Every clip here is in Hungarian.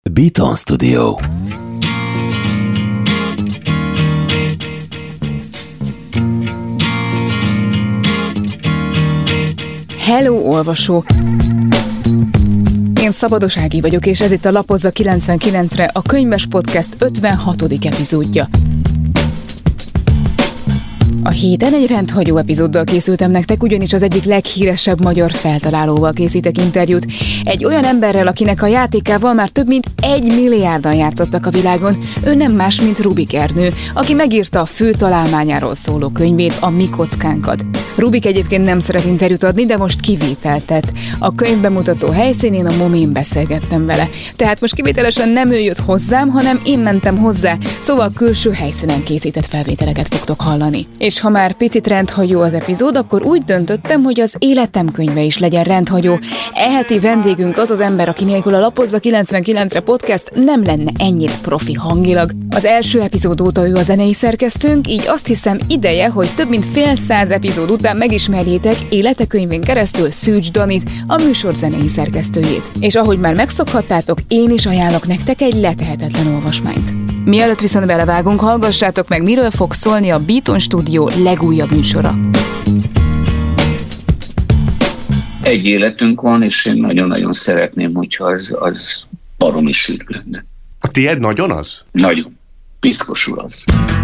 Beaton Studio. Hello, olvasó! Én Szabados Ági vagyok, és ez itt a Lapozza 99-re, a Könyves Podcast 56. epizódja. A héten egy rendhagyó epizóddal készültem nektek, ugyanis az egyik leghíresebb magyar feltalálóval készítek interjút. Egy olyan emberrel, akinek a játékával már több mint 1 milliárdan játszottak a világon. Ő nem más, mint Rubik Ernő, aki megírta a fő találmányáról szóló könyvét, a Mi kockánkat. Rubik egyébként nem szeret interjút adni, de most kivételt tett. A könyv bemutató helyszínén, a Momén beszélgettem vele. Tehát most kivételesen nem ő jött hozzám, hanem én mentem hozzá, szóval külső helyszínen készített felvételeket fogtok hallani. És ha már picit rendhagyó az epizód, akkor úgy döntöttem, hogy az életem könyve is legyen rendhagyó. E heti vendégünk az az ember, aki nélkül a Lapozza 99-re podcast nem lenne ennyire profi hangilag. Az első epizód óta ő a zenei szerkesztőnk, így azt hiszem ideje, hogy több mint fél száz epizód után megismerjétek élete könyvén keresztül Szűcs Danit, a műsor zenei szerkesztőjét. És ahogy már megszokhattátok, én is ajánlok nektek egy letehetetlen olvasmányt. Mielőtt viszont belevágunk, hallgassátok meg, miről fog szólni a Beaton Studio legújabb műsora. Egy életünk van, és én nagyon-nagyon szeretném, hogyha az baromi sűrű lenne. A tiéd nagyon az? Nagyon. Piszkosul az.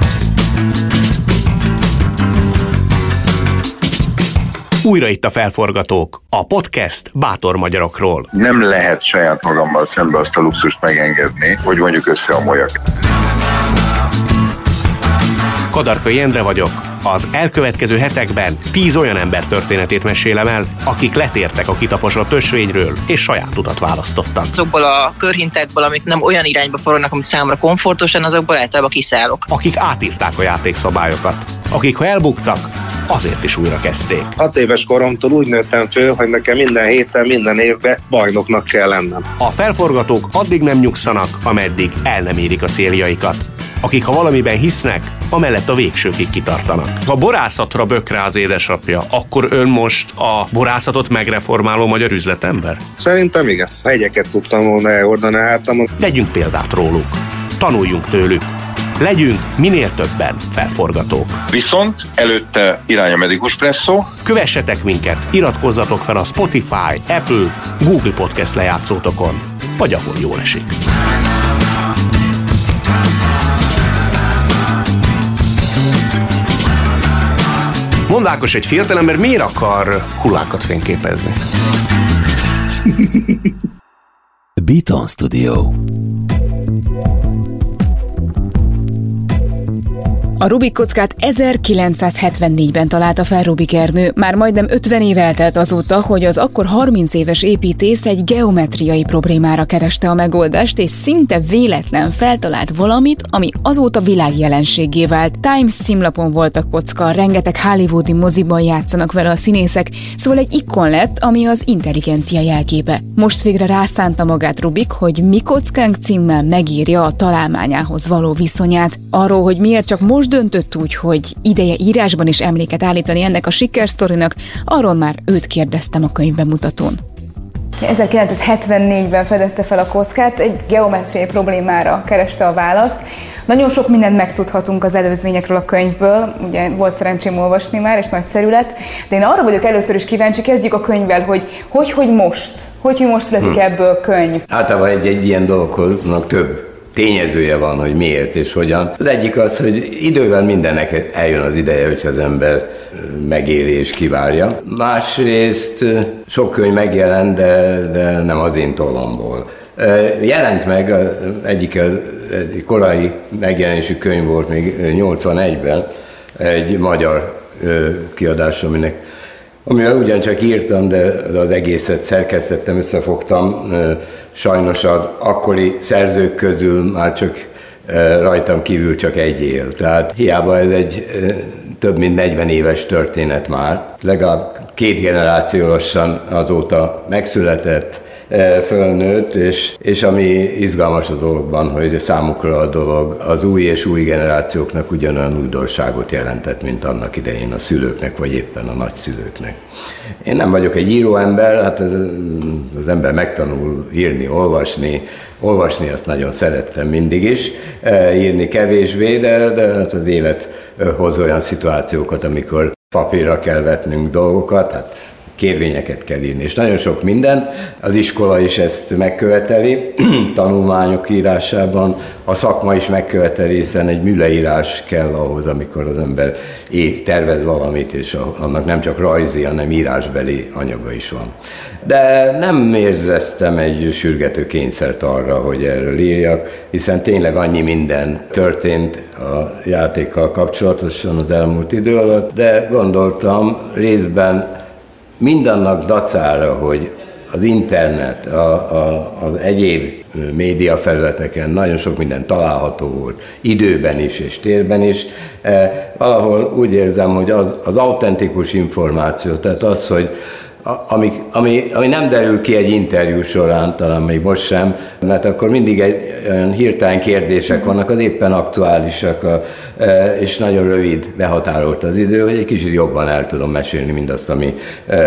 Újra itt a Felforgatók, a podcast bátor magyarokról. Nem lehet saját magammal szembe azt a luxust megengedni, hogy mondjuk összeomoljak. Kadarkai Endre vagyok. Az elkövetkező hetekben 10 olyan ember történetét mesélem el, akik letértek a kitaposott ösvényről, és saját utat választottak. Azokból a körhintekből, amik nem olyan irányba forognak, ami számomra komfortosan, azokból általában kiszállok. Akik átírták a játékszabályokat. Akik, ha elbuktak, azért is újra kezdték. 6 éves koromtól úgy nőttem föl, hogy nekem minden héten, minden évben bajnoknak kell lennem. A felforgatók addig nem nyugszanak, ameddig el nem érik a céljaikat. Akik, ha valamiben hisznek, amellett a végsőkig kitartanak. Ha borászatra bök rá az édesapja, akkor ön most a borászatot megreformáló magyar üzletember? Szerintem igen. Hegyeket tudtam volna elhordani a hátamon. Vegyünk példát róluk. Tanuljunk tőlük. Legyünk minél többen felforgatók. Viszont előtte irány a medikus presszó. Kövessetek minket, iratkozzatok fel a Spotify, Apple, Google Podcast lejátszótokon, vagy ahol jól esik. Mondd Ákos, egy fiatalember miért akar hullákat fényképezni? Beaton Studio. A Rubik kockát 1974-ben találta fel Rubik Ernő, már majdnem 50 év eltelt azóta, hogy az akkor 30 éves építész egy geometriai problémára kereste a megoldást, és szinte véletlen feltalált valamit, ami azóta világjelenséggé vált. Times címlapon volt a kocka, rengeteg hollywoodi moziban játszanak vele a színészek, szóval egy ikon lett, ami az intelligencia jelképe. Most végre rászánta magát Rubik, hogy Mi kockánk címmel megírja a találmányához való viszonyát. Arról, hogy miért csak most döntött úgy, hogy ideje írásban is emléket állítani ennek a sikersztorinak, arról már őt kérdeztem a könyvbemutatón. 1974-ben fedezte fel a kockát, egy geometriai problémára kereste a választ. Nagyon sok mindent megtudhatunk az előzményekről a könyvből, ugye volt szerencsém olvasni már, és nagyszerű lett, de én arra vagyok először is kíváncsi, kezdjük a könyvvel, hogy most születik ebből könyv. Általában egy ilyen dolognak több tényezője van, hogy miért és hogyan. Az egyik az, hogy idővel mindennek eljön az ideje, hogyha az ember megéli és kivárja. Másrészt sok könyv megjelent, de nem az én tollamból. Jelent meg, egy korai megjelenésű könyv volt még 81-ben, egy magyar kiadás, amivel ugyancsak írtam, de az egészet szerkesztettem, összefogtam. Sajnos az akkori szerzők közül már csak rajtam kívül csak egy él. Tehát hiába ez egy több mint 40 éves történet már. Legalább 2 generáció lassan azóta megszületett, fölnőtt, és ami izgalmas a dologban, hogy számukra a dolog az új és új generációknak ugyanolyan újdonságot jelentett, mint annak idején a szülőknek, vagy éppen a nagyszülőknek. Én nem vagyok egy íróember, hát az ember megtanul írni, olvasni azt nagyon szerettem mindig is, írni kevésbé, de hát az élet hoz olyan szituációkat, amikor papírra kell vetnünk dolgokat, hát kérvényeket kell írni, és nagyon sok minden. Az iskola is ezt megköveteli, tanulmányok írásában, a szakma is megköveteli, hiszen egy műleírás kell ahhoz, amikor az ember tervez valamit, és annak nem csak rajzi, hanem írásbeli anyaga is van. De nem érzeztem egy sürgető kényszert arra, hogy erről írjak, hiszen tényleg annyi minden történt a játékkal kapcsolatosan az elmúlt idő alatt, de gondoltam részben mindannak dacára, hogy az internet, az egyéb médiafelületeken nagyon sok minden található volt, időben is és térben is. Valahol úgy érzem, hogy az autentikus információ, tehát az, hogy ami nem derül ki egy interjú során, talán még most sem, mert akkor mindig olyan hirtelen kérdések vannak, az éppen aktuálisak, és nagyon rövid, behatárolt az idő, hogy egy kicsit jobban el tudom mesélni mindazt, ami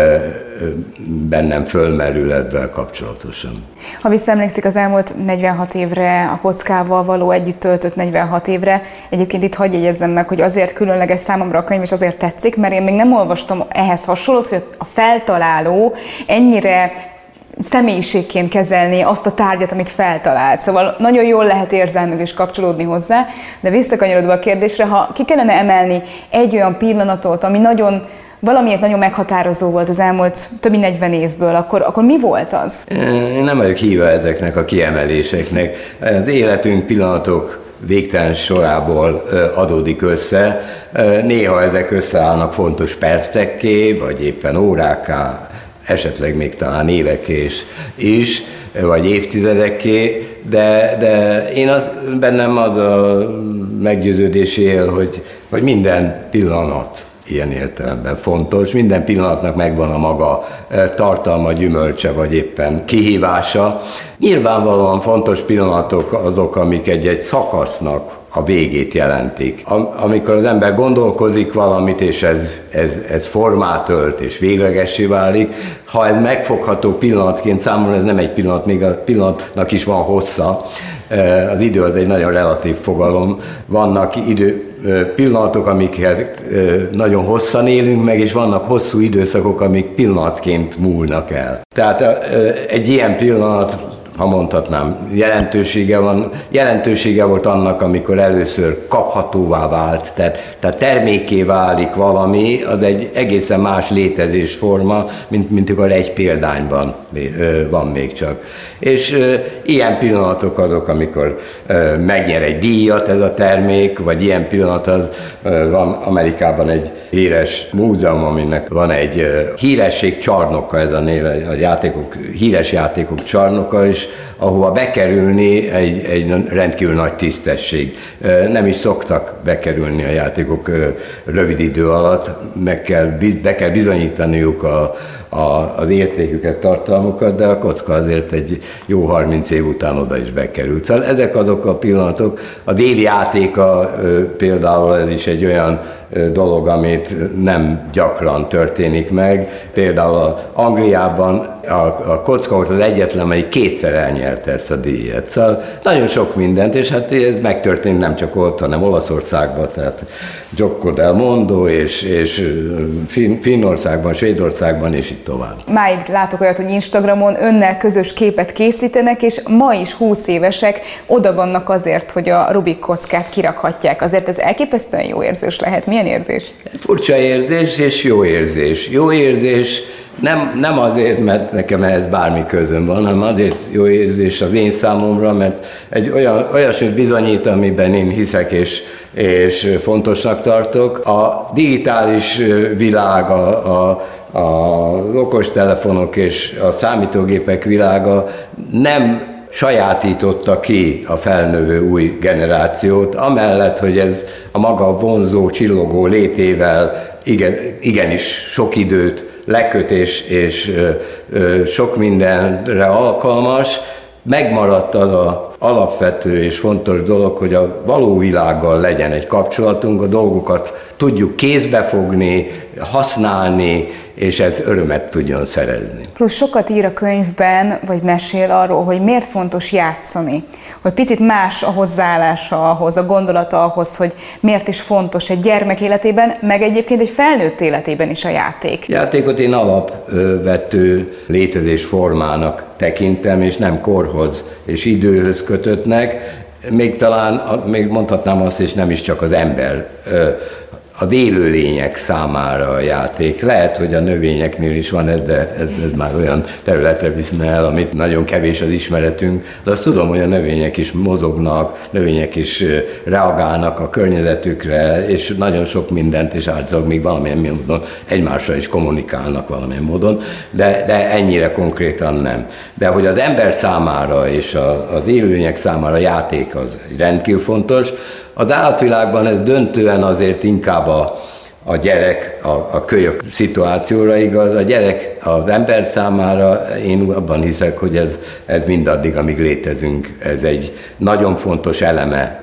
bennem fölmerül ebben kapcsolatosan. Ha visszaemlékszik az elmúlt 46 évre, a kockával való együtt töltött 46 évre, egyébként itt hadd jegyezzem meg, hogy azért különleges számomra a könyv, és azért tetszik, mert én még nem olvastam ehhez hasonlót, hogy a feltaláló ennyire személyiségként kezelni azt a tárgyat, amit feltalált. Szóval nagyon jól lehet érzelmileg is kapcsolódni hozzá, de visszakanyarodva a kérdésre, ha ki kellene emelni egy olyan pillanatot, ami valamiért nagyon meghatározó volt az elmúlt több mint 40 évből, akkor mi volt az? Én nem vagyok híve ezeknek a kiemeléseknek. Az életünk pillanatok végtelen sorából adódik össze. Néha ezek összeállnak fontos percekké, vagy éppen órákká, esetleg még talán évekké is, vagy évtizedekké, de én bennem az a meggyőződés él, hogy minden pillanat ilyen értelemben fontos. Minden pillanatnak megvan a maga tartalma, gyümölcse, vagy éppen kihívása. Nyilvánvalóan fontos pillanatok azok, amik egy szakasznak a végét jelentik. Amikor az ember gondolkozik valamit, és ez formát ölt, és véglegessé válik, ha ez megfogható pillanatként, számomra ez nem egy pillanat, még a pillanatnak is van hossza. Az idő az egy nagyon relatív fogalom. Vannak pillanatok, amiket nagyon hosszan élünk meg, és vannak hosszú időszakok, amik pillanatként múlnak el. Tehát egy ilyen pillanat, ha mondhatnám, jelentősége volt annak, amikor először kaphatóvá vált, tehát termékké válik valami, az egy egészen más létezésforma, mint amikor egy példányban van még csak. És ilyen pillanatok azok, amikor megnyer egy díjat ez a termék, vagy ilyen pillanat van Amerikában egy híres múzeum, aminek van egy híresség csarnoka, ez a néve, híres játékok csarnoka is, ahova bekerülni egy rendkívül nagy tisztesség. Nem is szoktak bekerülni a játékok rövid idő alatt, be kell bizonyítaniuk az értéküket, tartalmukat, de a kocka azért egy jó 30 év után oda is bekerült. Szóval ezek azok a pillanatok. A déli játéka például ez is egy olyan dolog, amit nem gyakran történik meg. Például Angliában a kocka volt az egyetlen, amelyik kétszer elnyerte ezt a díjat. Szóval nagyon sok mindent, és hát ez megtörtént nem csak ott, hanem Olaszországban, tehát Gioco del Mondo, és Finnországban, Svédországban, és így tovább. Máig látok olyat, hogy Instagramon önnel közös képet készítenek, és ma is 20 évesek oda vannak azért, hogy a Rubik kockát kirakhatják. Azért ez elképesztően jó érzés lehet. Milyen érzés? Furcsa érzés és jó érzés. Jó érzés nem azért, mert nekem ehhez bármi közöm van, hanem azért jó érzés az én számomra, mert egy olyasmit bizonyít, amiben én hiszek és fontosnak tartok. A digitális világ, az okostelefonok és a számítógépek világa nem sajátította ki a felnövő új generációt, amellett, hogy ez a maga vonzó, csillogó létével igenis sok időt leköt és sok mindenre alkalmas, megmaradt az az alapvető és fontos dolog, hogy a való világgal legyen egy kapcsolatunk, a dolgokat tudjuk kézbe fogni, használni, és ez örömet tudjon szerezni. Plusz sokat ír a könyvben, vagy mesél arról, hogy miért fontos játszani. Hogy picit más a hozzáállása ahhoz, a gondolata ahhoz, hogy miért is fontos egy gyermek életében, meg egyébként egy felnőtt életében is a játék. Játékot én alapvető létezésformának tekintem, és nem korhoz és időhöz kötöttnek. Még mondhatnám azt, és nem is csak az ember, az élőlények számára a játék. Lehet, hogy a növényeknél is van ez, de ez már olyan területre viszne el, amit nagyon kevés az ismeretünk, de azt tudom, hogy a növények is mozognak, növények is reagálnak a környezetükre, és nagyon sok mindent, és általában még valamilyen módon egymással is kommunikálnak valamilyen módon, de ennyire konkrétan nem. De hogy az ember számára és az élőlények számára a játék az rendkívül fontos. Az állatvilágban ez döntően azért inkább a gyerek, a kölyök szituációra igaz. A gyerek az ember számára, én abban hiszek, hogy ez mindaddig, amíg létezünk, ez egy nagyon fontos eleme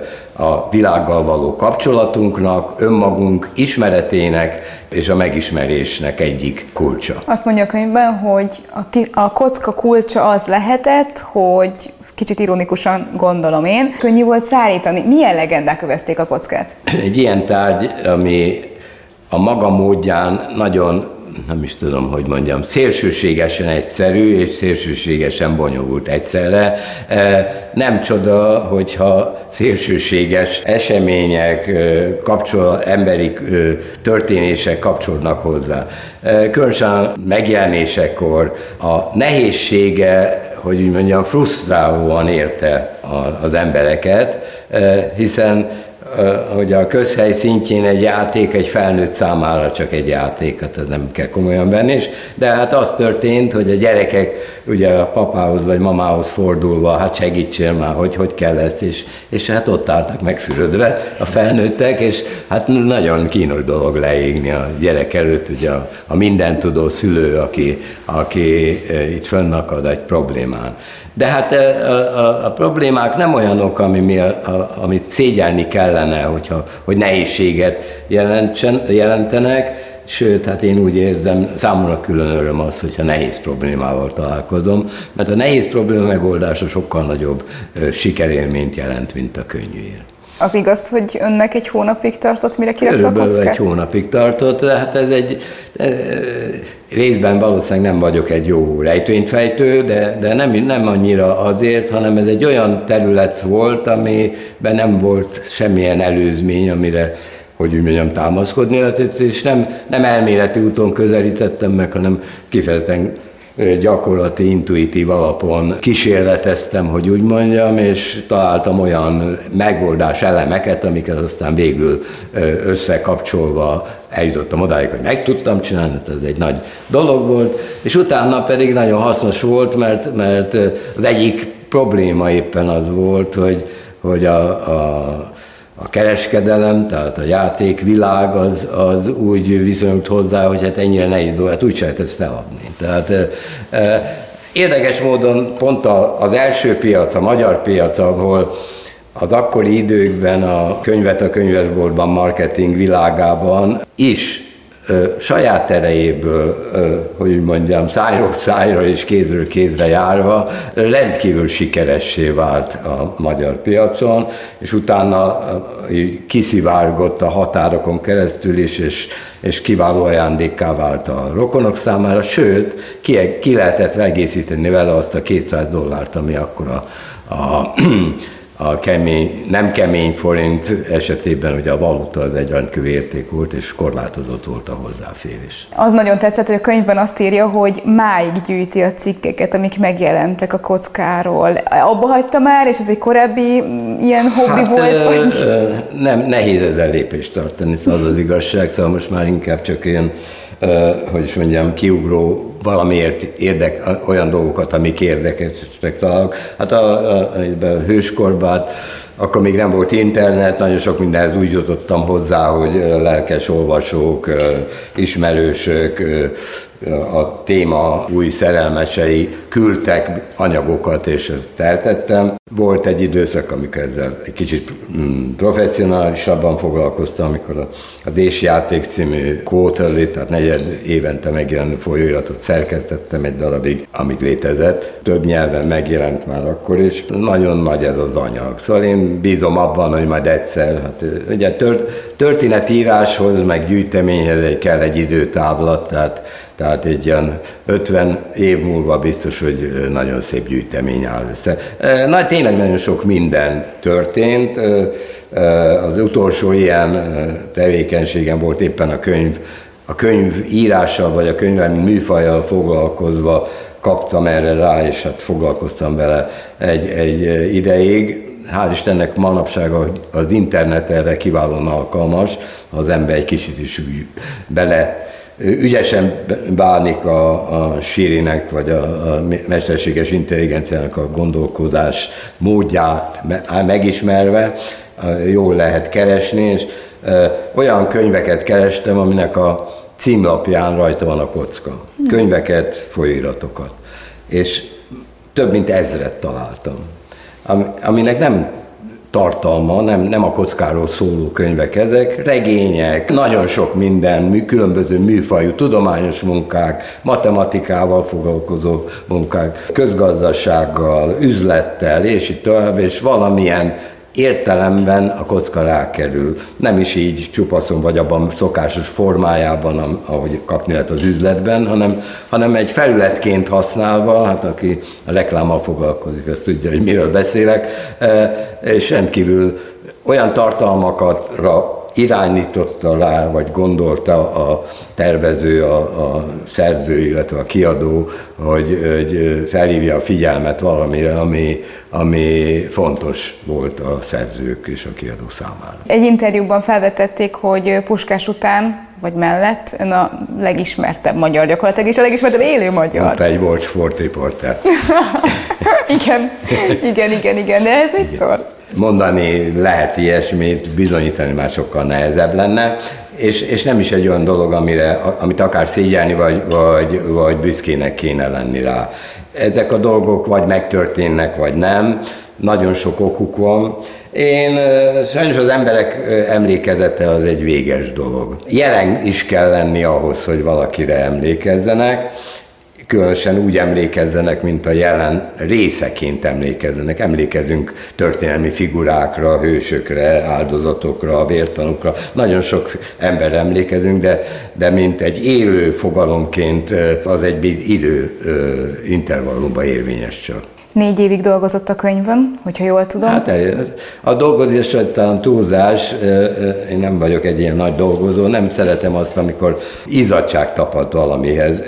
a világgal való kapcsolatunknak, önmagunk ismeretének és a megismerésnek egyik kulcsa. Azt mondja a könyvben, hogy a kocka kulcsa az lehetett, hogy kicsit ironikusan gondolom én, könnyű volt szállítani. Milyen legendák övezték a kockát? Egy ilyen tárgy, ami a maga módján nagyon, nem is tudom, hogy mondjam, szélsőségesen egyszerű és szélsőségesen bonyolult egyszerre. Nem csoda, hogyha szélsőséges események, emberi történések kapcsolódnak hozzá. Különösen megjelenésekor a nehézsége, hogy úgy mondjam, frusztrálóan érte az embereket, hiszen hogy a közhely szintjén egy játék egy felnőtt számára csak egy játék, hát ez nem kell komolyan venni, de hát az történt, hogy a gyerekek ugye a papához vagy mamához fordulva, hát segítsél már, hogy kell lesz, és hát ott álltak megfürödve a felnőttek, és hát nagyon kínos dolog leégni a gyerek előtt, ugye a mindentudó szülő, aki itt fönnakad egy problémán. De hát a problémák nem olyanok, amit szégyelni kellene, hogy nehézséget jelentenek, sőt, hát én úgy érzem, számomra külön öröm az, hogyha nehéz problémával találkozom, mert a nehéz probléma megoldása sokkal nagyobb sikerélményt jelent, mint a könnyűért. Az igaz, hogy önnek egy hónapig tartott, mire kirakta a kockát? Körülbelül egy hónapig tartott, de hát ez részben valószínűleg nem vagyok egy jó rejtvényfejtő, de nem annyira azért, hanem ez egy olyan terület volt, amiben nem volt semmilyen előzmény, amire, hogy úgy mondjam, támaszkodni lehetett, és nem elméleti úton közelítettem meg, hanem kifejezetten gyakorlati, intuitív alapon kísérleteztem, hogy úgy mondjam, és találtam olyan megoldás elemeket, amiket aztán végül összekapcsolva eljutottam odáig, hogy meg tudtam csinálni, ez egy nagy dolog volt, és utána pedig nagyon hasznos volt, mert az egyik probléma éppen az volt, hogy a kereskedelem, tehát a játékvilág az úgy viszonyult hozzá, hogy hát ennyire nehéz dolog, hát úgy se lehet ezt eladni. Tehát érdekes módon pont az első piac, a magyar piac, ahol az akkori időkben a könyvet a könyvesboltban, marketing világában is saját erejéből, hogy úgy mondjam, szájról szájra és kézről kézre járva rendkívül sikeressé vált a magyar piacon, és utána kiszivárgott a határokon keresztül is, és kiváló ajándékká vált a rokonok számára, sőt, ki lehetett egészíteni vele azt a $200, ami akkor a nem kemény forint esetében ugye a valuta az egy rendkívül érték volt, és korlátozott volt a hozzáférés. Az nagyon tetszett, hogy a könyvben azt írja, hogy máig gyűjti a cikkeket, amik megjelentek a kockáról. Abba hagyta már, és ez egy korábbi ilyen hobbi volt? Vagy? Nem, nehéz ezzel lépést tartani, szóval az igazság, szóval most már inkább csak ilyen hogy is mondjam, kiugró valamiért olyan dolgokat, amik érdekesek találok. Hát a hőskorban, akkor még nem volt internet, nagyon sok mindenhez úgy jutottam hozzá, hogy lelkes olvasók, ismerősök, a téma új szerelmesei küldtek anyagokat, és ezt eltettem. Volt egy időszak, amikor ezzel egy kicsit professzionálisabban foglalkoztam, amikor az És-játék című quarterly, tehát 4 évente megjelenő folyóiratot szerkesztettem egy darabig, amíg létezett. Több nyelven megjelent már akkor is. Nagyon nagy ez az anyag. Szóval én bízom abban, hogy majd egyszer, hát ugye történetíráshoz, meg gyűjteményhez kell egy időtávlat, tehát egy ilyen 50 év múlva biztos, hogy nagyon szép gyűjtemény áll össze. Tényleg nagyon sok minden történt. Az utolsó ilyen tevékenységem volt éppen a könyv írással, vagy a könyvelmi műfajjal foglalkozva kaptam erre rá, és hát foglalkoztam vele egy ideig. Hál' Istennek manapság az internet erre kiválóan alkalmas, ha az ember egy kicsit is ügyesen bánik a Sirinek, vagy a mesterséges intelligenciának a gondolkozás módját megismerve, jól lehet keresni, és olyan könyveket kerestem, aminek a címlapján rajta van a kocka. Könyveket, folyóiratokat. És több mint 1000 találtam, aminek nem tartalma, nem a kockáról szóló könyvek ezek, regények, nagyon sok minden, különböző műfajú, tudományos munkák, matematikával foglalkozó munkák, közgazdasággal, üzlettel, és így tovább, és valamilyen értelemben a kocka rákerül. Nem is így csupaszon, vagy abban szokásos formájában, ahogy kapni lehet az üzletben, hanem egy felületként használva, hát aki a reklámmal foglalkozik, azt tudja, hogy miről beszélek, és rendkívül olyan tartalmakra irányította rá, vagy gondolta a tervező, a szerző, illetve a kiadó, hogy felhívja a figyelmet valamire, ami fontos volt a szerzők és a kiadó számára. Egy interjúban felvetették, hogy Puskás után, vagy mellett ön a legismertebb magyar gyakorlatilag, és a legismertebb élő magyar. Mondta egy volt sportriporter. igen, de ez egy szor. Mondani lehet ilyesmit, bizonyítani már sokkal nehezebb lenne, és nem is egy olyan dolog, amit akár szégyelni, vagy büszkének kéne lenni rá. Ezek a dolgok vagy megtörténnek, vagy nem, nagyon sok okuk van. Sajnos az emberek emlékezete az egy véges dolog. Jelen is kell lenni ahhoz, hogy valakire emlékezzenek, különösen úgy emlékezzenek, mint a jelen részeként emlékezzenek. Emlékezünk történelmi figurákra, hősökre, áldozatokra, vértanúkra. Nagyon sok emberre emlékezünk, de mint egy élő fogalomként az egy idő intervallumban érvényes csak. 4 évig dolgozott a könyvön, hogyha jól tudom. Hát a dolgozás talán túlzás, én nem vagyok egy ilyen nagy dolgozó, nem szeretem azt, amikor izzadság tapad valamihez.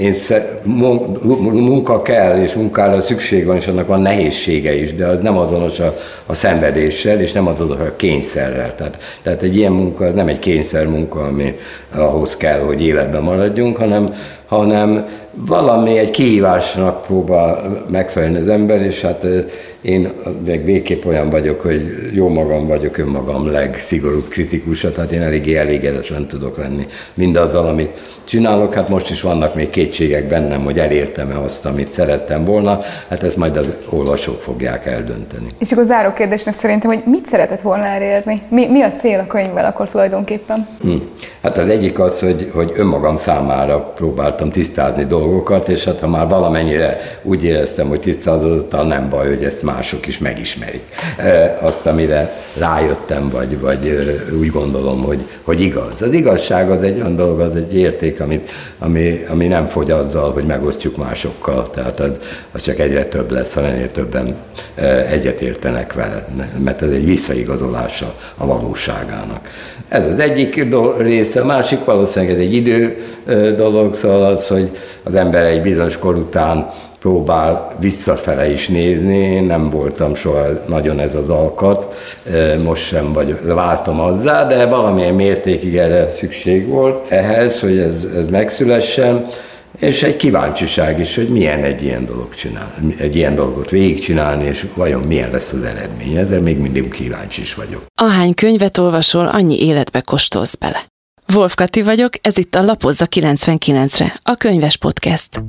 Munka kell, és munkára szükség van, és annak van nehézsége is, de az nem azonos a szenvedéssel, és nem azonos a kényszerrel. Tehát egy ilyen munka nem egy kényszermunka, ami ahhoz kell, hogy életben maradjunk, hanem valami egy kihívásnak próbál megfelelni az ember, és hát én meg végképp olyan vagyok, hogy jó magam vagyok önmagam legszigorúbb kritikusa, tehát én eléggé elégedetlen tudok lenni mindazzal, amit csinálok. Hát most is vannak még kétségek bennem, hogy elértem-e azt, amit szerettem volna, hát ezt majd az olvasók fogják eldönteni. És akkor záró kérdésnek szerintem, hogy mit szeretett volna elérni? Mi a cél a könyvvel akkor tulajdonképpen? Hát az egyik az, hogy önmagam számára próbáltam tisztázni dolgokat, és hát ha már valamennyire úgy éreztem, hogy tisztázottan, nem baj, hogy ezt mások is megismerik. Azt, amire rájöttem, vagy úgy gondolom, hogy igaz. Az igazság az egy olyan dolog, az egy érték, ami nem fogy azzal, hogy megosztjuk másokkal. Tehát az csak egyre több lesz, ha ennél többen egyetértenek vele, mert ez egy visszaigazolása a valóságának. Ez az egyik része, a másik valószínűleg egy idő dolog, szóval az, hogy az ember egy bizonyos kor után próbál visszafele is nézni, nem voltam soha nagyon ez az alkat, most sem váltam azzá, de valamilyen mértékig erre szükség volt ehhez, hogy ez megszülessen, és egy kíváncsiság is, hogy milyen egy ilyen dolgot végigcsinálni, és vajon milyen lesz az eredmény. Ezzel még mindig kíváncsi is vagyok. Ahány könyvet olvasol, annyi életbe kóstolsz bele. Wolf Kati vagyok, ez itt a Lapozza 99-re, a Könyves Podcast.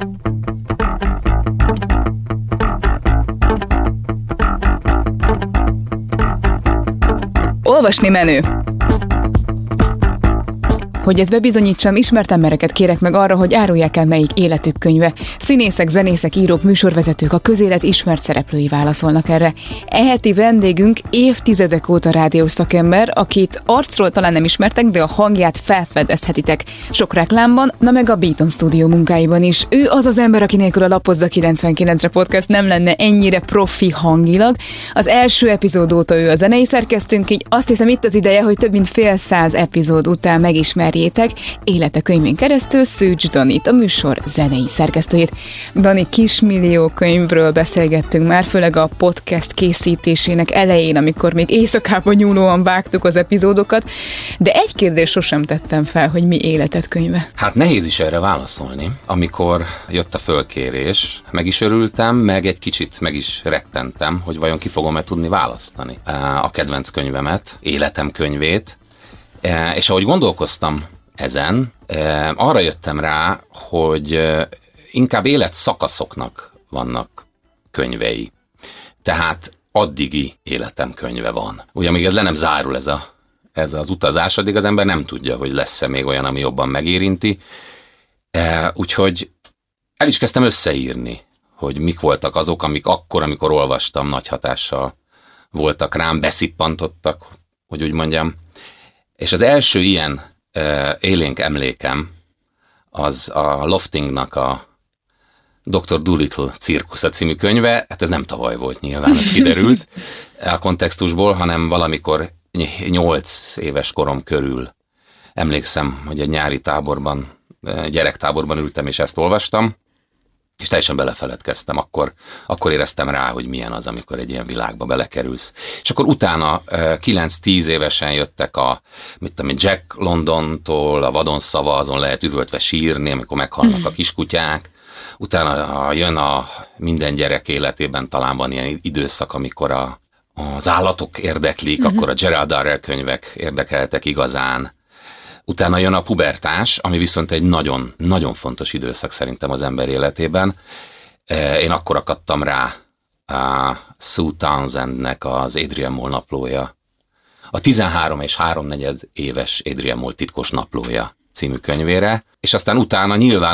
Olvasni menő! Hogy ezt bebizonyítsam, ismert embereket kérek meg arra, hogy árulják el, melyik életük könyve. Színészek, zenészek, írók, műsorvezetők, a közélet ismert szereplői válaszolnak erre. Heti vendégünk évtizedek óta rádiós szakember, akit arcról talán nem ismertek, de a hangját felfedezhetitek. Sok reklámban, na meg a Beaton Studio munkáiban is. Ő az az ember, aki nélkül a Lapozza 99-re podcast nem lenne ennyire profi hangilag. Az első epizód óta ő a zenei szerkesztőnk, így azt hiszem itt az ideje, hogy több mint fél 100 epizód után megismerjétek élete könyvén keresztül Szűcs Danit, a műsor zenei szerkesztőjét. Dani, kismillió könyvről beszélgettünk már, főleg a podcast készítésének elején, amikor még éjszakában nyúlóan vágtuk az epizódokat, de egy kérdést sosem tettem fel, hogy mi életed könyve. Hát nehéz is erre válaszolni. Amikor jött a fölkérés, meg is örültem, meg egy kicsit meg is rettentem, hogy vajon ki fogom-e tudni választani a kedvenc könyvemet, életem könyvét. És ahogy gondolkoztam ezen, arra jöttem rá, hogy inkább életszakaszoknak vannak könyvei. Tehát addigi életem könyve van. Ugye amíg ez le nem zárul ez az utazás, addig az ember nem tudja, hogy lesz-e még olyan, ami jobban megérinti. Úgyhogy el is kezdtem összeírni, hogy mik voltak azok, amik akkor, amikor olvastam, nagy hatással voltak rám, beszippantottak, hogy úgy mondjam. És az első ilyen élénk emlékem az a Loftingnak a Dr. Dolittle cirkusza című könyve. Hát ez nem tavaly volt nyilván, ez kiderült a kontextusból, hanem valamikor 8 éves korom körül. Emlékszem, hogy egy nyári táborban, gyerektáborban ültem, és ezt olvastam, és teljesen belefeledkeztem. Akkor éreztem rá, hogy milyen az, amikor egy ilyen világba belekerülsz. És akkor utána 9-10 évesen jöttek Jack Londontól, a Vadon szava, azon lehet üvöltve sírni, amikor meghalnak a kiskutyák. Utána jön a minden gyerek életében, talán van ilyen időszak, amikor az állatok érdeklik, akkor a Gerald Orwell könyvek érdekeltek igazán. Utána jön a pubertás, ami viszont egy nagyon, nagyon fontos időszak szerintem az ember életében. Én akkor akadtam rá a Sue Townsendnek az Adrian Mole naplója. A 13 és 3/4 éves Adrian Mole titkos naplója című könyvére. És aztán utána nyilván,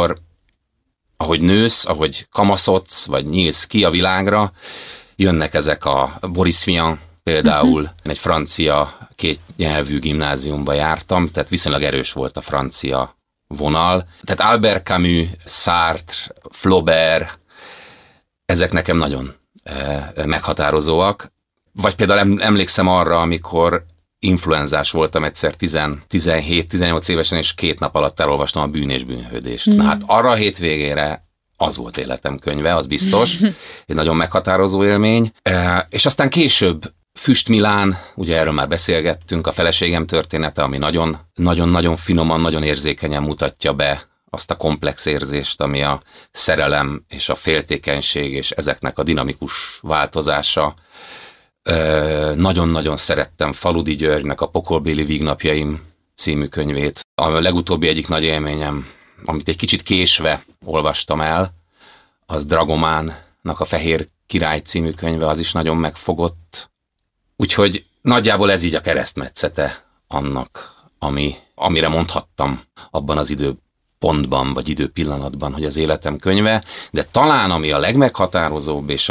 ahogy nősz, ahogy kamaszodsz, vagy nyílsz ki a világra, jönnek ezek a Boris Vian, például egy francia kétnyelvű gimnáziumba jártam, tehát viszonylag erős volt a francia vonal. Tehát Albert Camus, Sartre, Flaubert, ezek nekem nagyon meghatározóak. Vagy például emlékszem arra, amikor influenzás voltam egyszer 17-18 évesen, és 2 nap alatt elolvastam a Bűn és bűnhődést. Na hát arra a hétvégére az volt életem könyve, az biztos. Egy nagyon meghatározó élmény. És aztán később Füst Milán, ugye erről már beszélgettünk, a feleségem története, ami nagyon-nagyon finoman, nagyon érzékenyen mutatja be azt a komplex érzést, ami a szerelem és a féltékenység és ezeknek a dinamikus változása. Nagyon-nagyon szerettem Faludi Györgynek a Pokolbéli vígnapjaim című könyvét. A legutóbbi egyik nagy élményem, amit egy kicsit késve olvastam el, az Dragománnak a Fehér Király című könyve, az is nagyon megfogott. Úgyhogy nagyjából ez így a keresztmetszete annak, amire mondhattam abban az időpontban, vagy időpillanatban, hogy az életem könyve, de talán ami a legmeghatározóbb, és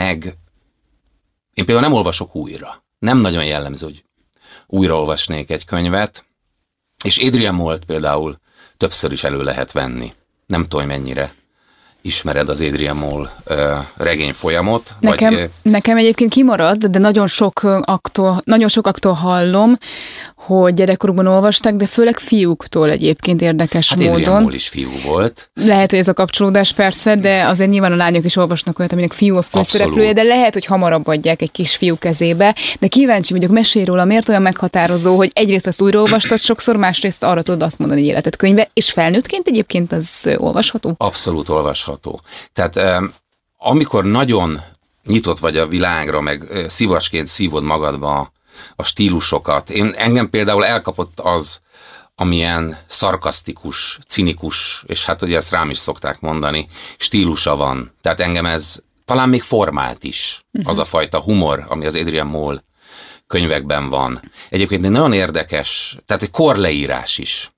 én például nem olvasok újra. Nem nagyon jellemző, hogy újraolvasnék egy könyvet, és Adrian Mole-t például többször is elő lehet venni. Nem tudom mennyire ismered az Adrian Mole regény folyamot. Nekem egyébként kimarad, de nagyon sokaktól hallom, hogy gyerekkorukban olvasták, de főleg fiúktól egyébként érdekes módon. Adrian Mole is fiú volt. Lehet, hogy ez a kapcsolódás persze, de azért nyilván a lányok is olvasnak olyat, aminek fiú a főszereplője, de lehet, hogy hamarabb adják egy kis fiú kezébe. De kíváncsi vagyok, mesélj róla, miért olyan meghatározó, hogy egyrészt ezt újraolvastad sokszor, másrészt arra tudod azt mondani, hogy életed könyve, és felnőttként egyébként az olvasható? Abszolút olvasható. Tehát amikor nagyon nyitott vagy a világra, meg szívasként szívod magadba a stílusokat. Engem például elkapott az, amilyen szarkasztikus, cinikus, és hát ugye ezt rám is szokták mondani, stílusa van. Tehát engem ez talán még formált is, az a fajta humor, ami az Adrian Mole könyvekben van. Egyébként egy nagyon érdekes, tehát egy korleírás is.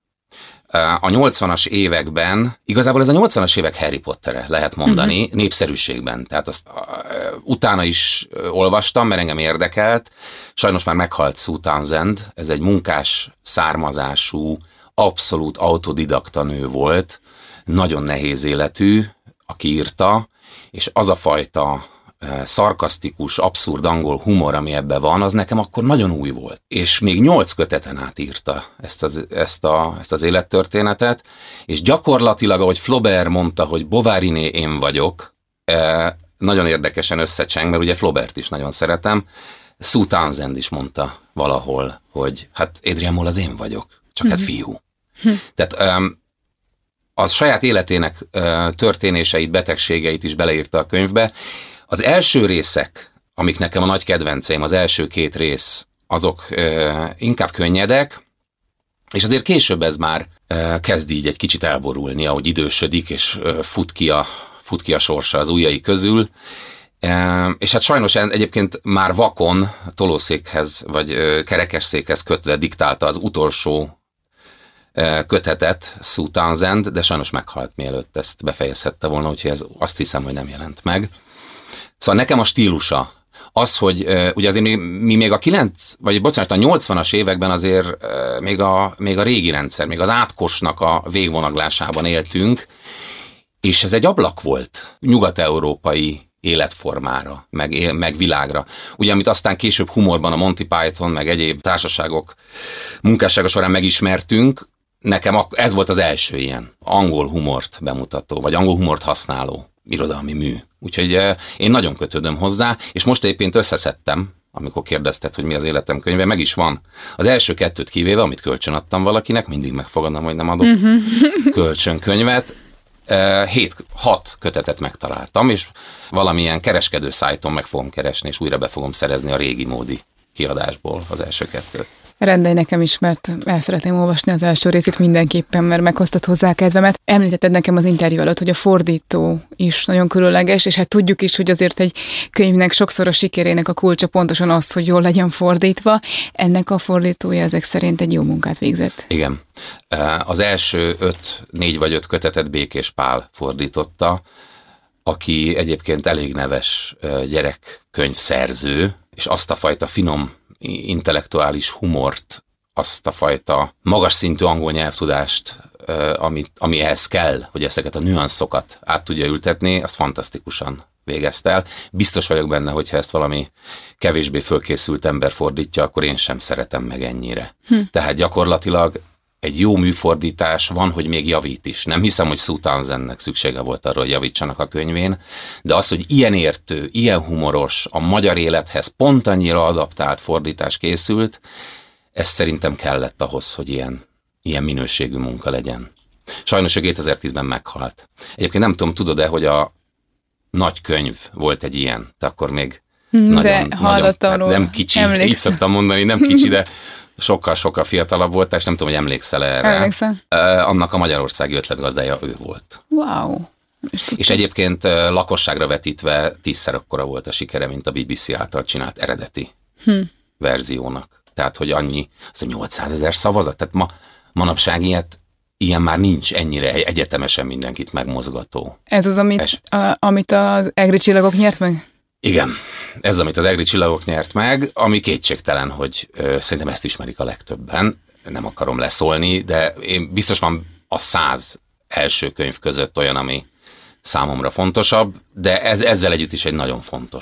A 80-as években, igazából ez a 80-as évek Harry Pottere, lehet mondani, népszerűségben. Tehát azt utána is olvastam, mert engem érdekelt. Sajnos már meghalt Sue Townsend, ez egy munkás származású, abszolút autodidakta nő volt, nagyon nehéz életű, aki írta, és az a fajta szarkasztikus, abszurd angol humor, ami ebben van, az nekem akkor nagyon új volt. És még 8 köteten át írta ezt az élettörténetet, és gyakorlatilag, ahogy Flaubert mondta, hogy Bovaryné én vagyok, nagyon érdekesen összecseng, mert ugye Flaubert is nagyon szeretem, Sue Townsend is mondta valahol, hogy hát Adrian Mole az én vagyok, csak hát fiú. Tehát a saját életének történéseit, betegségeit is beleírta a könyvbe. Az első részek, amik nekem a nagy kedvenceim, az első 2 rész, azok inkább könnyedek, és azért később ez már kezd így egy kicsit elborulni, ahogy idősödik, és fut ki a sorsa az ujjai közül. És hát sajnos egyébként már vakon, tolószékhez, vagy kerekesszékhez kötve diktálta az utolsó kötetet Sue Townsend, de sajnos meghalt, mielőtt ezt befejezhette volna, úgyhogy ez azt hiszem, hogy nem jelent meg. Szóval nekem a stílusa az, hogy ugye azért mi még a 80-as években azért még a régi rendszer, még az átkosnak a végvonaglásában éltünk, és ez egy ablak volt nyugat-európai életformára, meg világra. Ugye, amit aztán később humorban a Monty Python, meg egyéb társaságok munkássága során megismertünk, nekem ez volt az első ilyen angol humort bemutató, vagy angol humort használó irodalmi mű. Úgyhogy én nagyon kötődöm hozzá, és most éppen összeszedtem, amikor kérdezted, hogy mi az életem könyve, meg is van. Az első 2 kivéve, amit kölcsönadtam valakinek, mindig megfogadom, hogy nem adok kölcsönkönyvet, 6 kötetet megtaláltam, és valamilyen kereskedő szájton meg fogom keresni, és újra be fogom szerezni a régi módi kiadásból az első 2-t. Rendelj nekem is, mert el szeretném olvasni az első részét mindenképpen, mert meghoztad hozzá a kedvemet. Említetted nekem az interjú alatt, hogy a fordító is nagyon különleges, és hát tudjuk is, hogy azért egy könyvnek sokszor a sikerének a kulcsa pontosan az, hogy jól legyen fordítva. Ennek a fordítója ezek szerint egy jó munkát végzett. Igen. Az első 4 vagy 5 kötetet Békés Pál fordította, aki egyébként elég neves gyerekkönyvszerző, és azt a fajta finom intellektuális humort, azt a fajta magas szintű angol nyelvtudást, ami ehhez kell, hogy ezeket a nüanszokat át tudja ültetni, azt fantasztikusan végezte el. Biztos vagyok benne, hogyha ezt valami kevésbé fölkészült ember fordítja, akkor én sem szeretem meg ennyire. Tehát gyakorlatilag egy jó műfordítás van, hogy még javít is. Nem hiszem, hogy Sue Townsendnek szüksége volt arra, hogy javítsanak a könyvén, de az, hogy ilyen értő, ilyen humoros, a magyar élethez pont annyira adaptált fordítás készült, ez szerintem kellett ahhoz, hogy ilyen minőségű munka legyen. Sajnos ő 2010-ben meghalt. Egyébként nem tudom, tudod-e, hogy a Nagy könyv volt egy ilyen, de akkor még nagyon nem kicsi, emlékszem. Így szoktam mondani, nem kicsi, de sokkal-sokkal fiatalabb volt, és nem tudom, hogy emlékszel erre. Emlékszem. Annak a magyarországi ötletgazdája ő volt. Wow. És egyébként lakosságra vetítve 10-szer akkora volt a sikere, mint a BBC által csinált eredeti verziónak. Tehát, hogy annyi, az 800 000 szavazat, tehát manapság ilyen már nincs ennyire egyetemesen mindenkit megmozgató. Ez az, amit az Egri csillagok nyert meg? Igen, ez amit az Egri csillagok nyert meg, ami kétségtelen, hogy szerintem ezt ismerik a legtöbben, nem akarom leszólni, de én biztos van a 100 első könyv között olyan, ami számomra fontosabb, de ezzel együtt is egy nagyon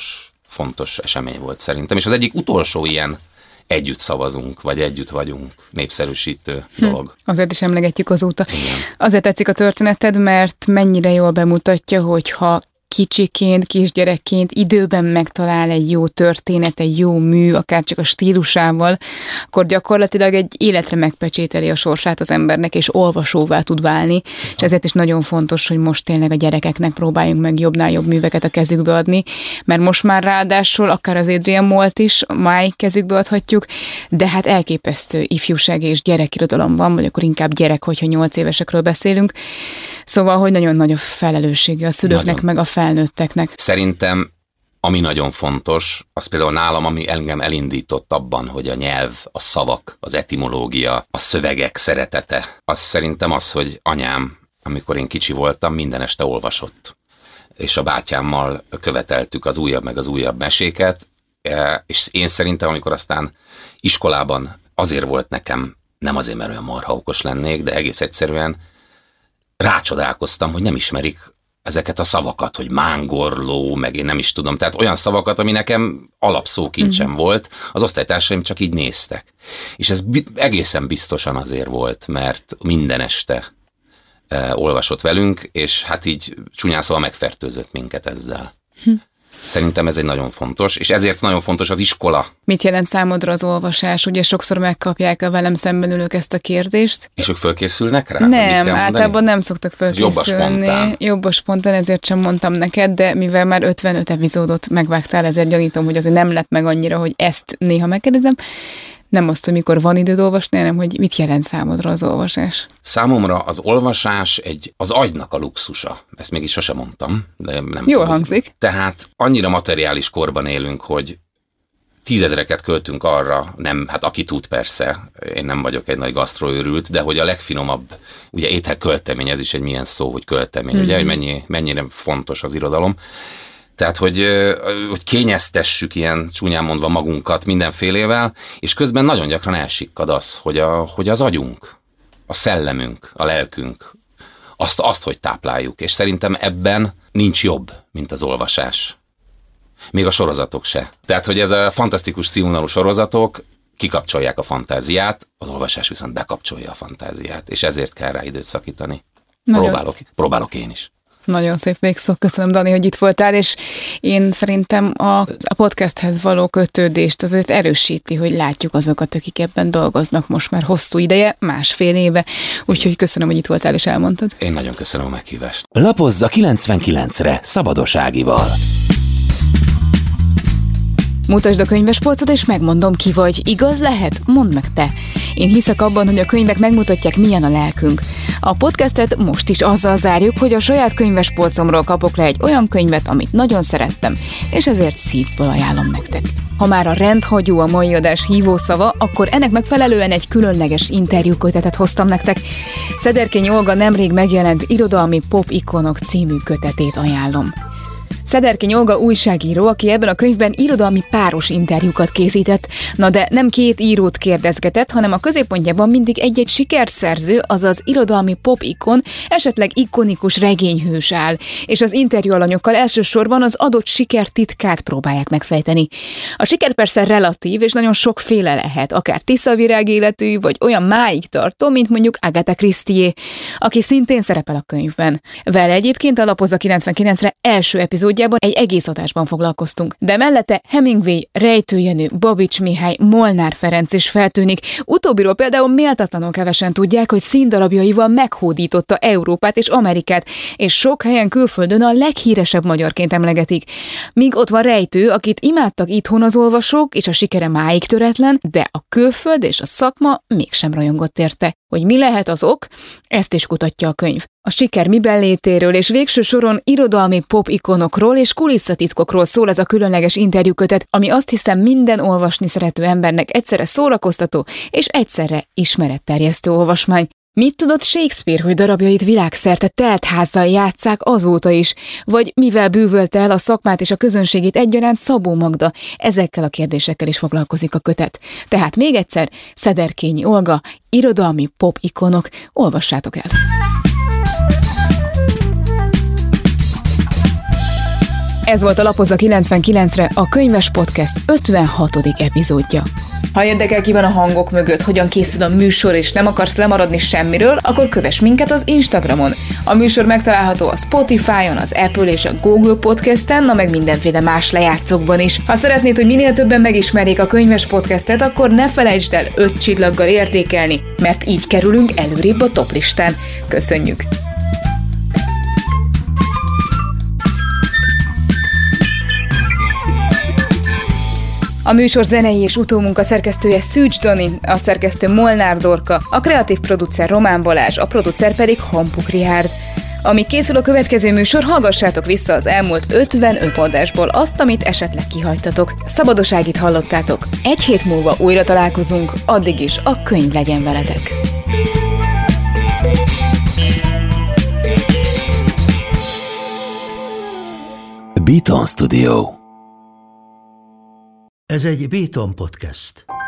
fontos esemény volt szerintem. És az egyik utolsó ilyen együtt szavazunk, vagy együtt vagyunk népszerűsítő dolog. Azért is emlegetjük azóta. Igen. Azért tetszik a történeted, mert mennyire jól bemutatja, hogyha kicsiként, kisgyerekként időben megtalál egy jó történet, egy jó mű, akár csak a stílusával, akkor gyakorlatilag egy életre megpecsételi a sorsát az embernek, és olvasóvá tud válni, és ezért is nagyon fontos, hogy most tényleg a gyerekeknek próbáljunk meg jobbnál jobb műveket a kezükbe adni, mert most már ráadásul akár az Adrian Molt is máig kezükbe adhatjuk, de hát elképesztő ifjúsági és gyerekirodalom van, vagy akkor inkább gyerek, hogyha 8 évesekről beszélünk. Szóval, hogy nagyon nagy a felelőssége a szülőknek, meg a felnőtteknek. Szerintem, ami nagyon fontos, az például nálam, ami engem elindított abban, hogy a nyelv, a szavak, az etimológia, a szövegek szeretete, az szerintem az, hogy anyám, amikor én kicsi voltam, minden este olvasott. És a bátyámmal követeltük az újabb meg az újabb meséket, és én szerintem, amikor aztán iskolában azért volt nekem, nem azért, mert olyan marha okos lennék, de egész egyszerűen rácsodálkoztam, hogy nem ismerik ezeket a szavakat, hogy mángorló, meg én nem is tudom, tehát olyan szavakat, ami nekem alapszókincsem volt, az osztálytársaim csak így néztek. És ez egészen biztosan azért volt, mert minden este olvasott velünk, és hát így csúnyán szóval megfertőzött minket ezzel. Szerintem ez egy nagyon fontos, és ezért nagyon fontos az iskola. Mit jelent számodra az olvasás? Ugye sokszor megkapják a velem szemben ülők ezt a kérdést. És ők fölkészülnek rá? Nem, általában nem szoktak fölkészülni. Jobb a spontán, ezért sem mondtam neked, de mivel már 55 epizódot megvágtál, ezért gyanítom, hogy azért nem lep meg annyira, hogy ezt néha megkérdezem. Nem azt, hogy mikor van időd olvasni, hanem hogy mit jelent számodra az olvasás. Számomra az olvasás az agynak a luxusa. Ezt mégis sosem mondtam. De nem jól hangzik. Tehát annyira materiális korban élünk, hogy 10 000-eket költünk arra, nem, hát aki tud persze, én nem vagyok egy nagy gasztroőrült, de hogy a legfinomabb, ugye ételköltemény, ez is egy milyen szó, hogy költemény, ugye, hogy mennyire fontos az irodalom. Tehát, hogy kényeztessük ilyen csúnyán mondva magunkat mindenfélével, és közben nagyon gyakran elsikkad az, hogy az agyunk, a szellemünk, a lelkünk, azt, hogy tápláljuk. És szerintem ebben nincs jobb, mint az olvasás. Még a sorozatok se. Tehát, hogy ez a fantasztikus színvonalú sorozatok kikapcsolják a fantáziát, az olvasás viszont bekapcsolja a fantáziát, és ezért kell rá időt szakítani. Próbálok én is. Nagyon szép végszó. Köszönöm, Dani, hogy itt voltál, és én szerintem a podcasthez való kötődést azért erősíti, hogy látjuk azokat, akik ebben dolgoznak most már hosszú ideje, 1,5 éve. Úgyhogy köszönöm, hogy itt voltál és elmondtad. Én nagyon köszönöm a meghívást. Lapozza 99-re Szabados Ágival. Mutasd a könyvespolcot, és megmondom, ki vagy. Igaz lehet? Mondd meg te. Én hiszek abban, hogy a könyvek megmutatják, milyen a lelkünk. A podcastet most is azzal zárjuk, hogy a saját könyvespolcomról kapok le egy olyan könyvet, amit nagyon szerettem, és ezért szívből ajánlom nektek. Ha már a rendhagyó a mai adás hívószava, akkor ennek megfelelően egy különleges interjúkötetet hoztam nektek. Szederkény Olga nemrég megjelent Irodalmi pop-ikonok című kötetét ajánlom. Szederkény Olga újságíró, aki ebben a könyvben irodalmi páros interjúkat készített. Na de nem 2 írót kérdezgetett, hanem a középpontjában mindig egy-egy sikerszerző, azaz irodalmi pop-ikon, esetleg ikonikus regényhős áll, és az interjú alanyokkal elsősorban az adott siker titkát próbálják megfejteni. A siker persze relatív, és nagyon sokféle lehet, akár tiszavirág életű, vagy olyan máig tartó, mint mondjuk Agatha Christie, aki szintén szerepel a könyvben. Vele egyébként a Lapozza 99-re első epizódjában egy egész adásban foglalkoztunk. De mellette Hemingway, Rejtő Jenő, Babics Mihály, Molnár Ferenc is feltűnik. Utóbbiról például méltatlanul kevesen tudják, hogy színdarabjaival meghódította Európát és Amerikát, és sok helyen külföldön a leghíresebb magyarként emlegetik. Míg ott van Rejtő, akit imádtak itthon az olvasók, és a sikere máig töretlen, de a külföld és a szakma mégsem rajongott érte. Hogy mi lehet az ok, ezt is kutatja a könyv. A siker miben létéről és végső soron irodalmi pop-ikonokról és kulisszatitkokról szól ez a különleges interjúkötet, ami azt hiszem minden olvasni szerető embernek egyszerre szórakoztató és egyszerre ismeretterjesztő olvasmány. Mit tudott Shakespeare, hogy darabjait világszerte teltházzal játsszák azóta is? Vagy mivel bűvölte el a szakmát és a közönségét egyaránt Szabó Magda? Ezekkel a kérdésekkel is foglalkozik a kötet. Tehát még egyszer, Szederkényi Olga, irodalmi pop-ikonok, olvassátok el! Ez volt a Lapozza 99-re, a Könyves Podcast 56. epizódja. Ha érdekel, ki van a hangok mögött, hogyan készül a műsor, és nem akarsz lemaradni semmiről, akkor kövess minket az Instagramon. A műsor megtalálható a Spotify-on, az Apple és a Google Podcast-en, meg mindenféle más lejátszókban is. Ha szeretnéd, hogy minél többen megismerjék a Könyves Podcastet, akkor ne felejtsd el 5 csillaggal értékelni, mert így kerülünk előrébb a toplistán. Köszönjük! A műsor zenei és utómunka szerkesztője Szűcs Dani, a szerkesztő Molnár Dorka, a kreatív producer Román Balázs, a producer pedig Hampuk Richárd. Amíg készül a következő műsor, hallgassátok vissza az elmúlt 55 adásból azt, amit esetleg kihagytatok. Szabadoságit hallottátok. 1 hét múlva újra találkozunk, addig is a könyv legyen veletek. Beaton Studio. Ez egy Beaton Podcast.